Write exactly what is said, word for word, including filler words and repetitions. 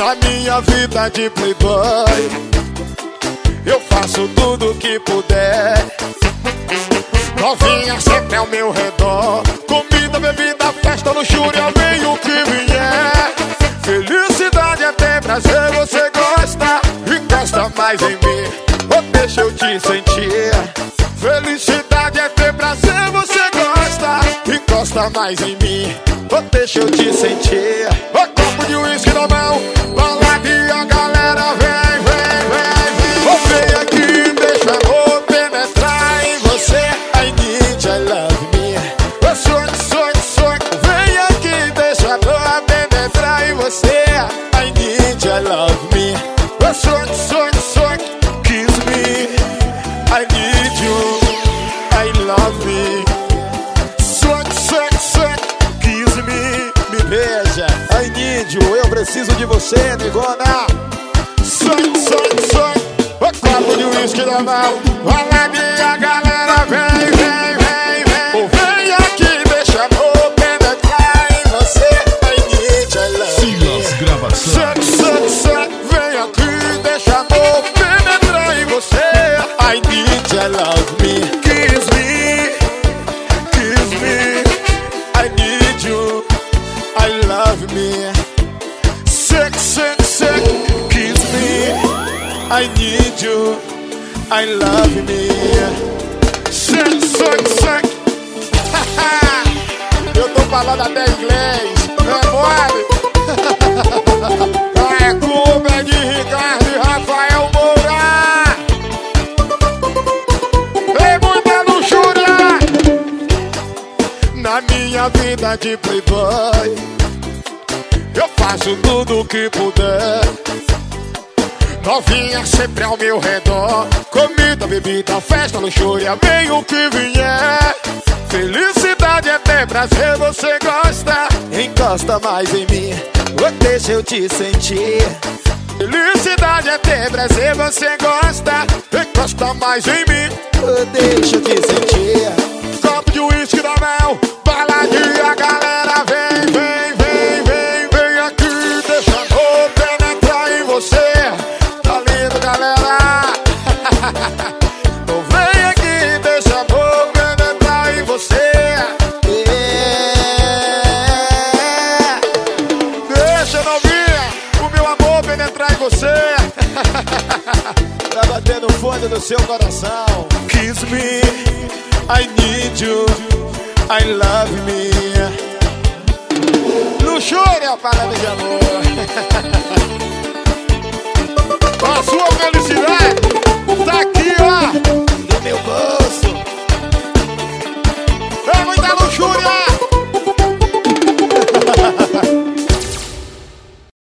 Na minha vida de playboy, eu faço tudo que puder. Novinha sempre ao meu redor, comida, bebida, festa, luxúria, vem o que vier. Felicidade é ter prazer, você gosta, encosta mais em mim, ou deixa eu te sentir. Felicidade é ter prazer, você gosta, encosta mais em mim, ou deixa eu te sentir. O copo de uísque na mão, balada e a galera vem, vem, vem, vem. Oh, vem aqui, deixa amor penetrar em você. I need you, love me. Oh, sonho, sonho, sonho. Vem aqui, deixa amor penetrar em você. I need you, love me. Oh, sonho, sonho, sonho. Kiss me. I need you, I love me. Sonho, sonho, sonho. Kiss me. Me beija. I need you, eu preciso de você, negona. Sonho, sonho, sonho. O copo de uísque na mão, balada e a galera vem, vem, vem, vem. Oh, vem aqui, deixa amor penetrar em você. I need you, love me. Silas Gravação. Sonho, sonho, sonho. Vem aqui, deixa amor penetrar em você. I need you, love me. Kiss me, kiss me. I need you, I love me. Sick, sick, sick. Kiss me. I need you, I love me. Sick, sick, sick. Eu tô falando até inglês, é mole. É culpa de Ricardo e Rafael Moura. Tem muita luxúria na minha vida de playboy. Eu faço tudo o que puder. Novinha sempre ao meu redor, comida, bebida, festa, luxúria, vem o que vier. Felicidade é ter prazer, você gosta, encosta mais em mim, ou deixa eu te sentir. Felicidade é ter prazer, você gosta, encosta mais em mim, ou deixa eu te sentir. Copo de uísque na mão, baladinha, a galera vem, vem, vem, vem, vem aqui, deixa amor penetrar em você. Galera, então vem aqui, deixa amor penetrar em você. Yeah. Deixa, novinha, o meu amor penetrar em você. Pra bater no fundo do seu coração. Kiss me, I need you, I love me. Luxúria, parada de amor. A sua felicidade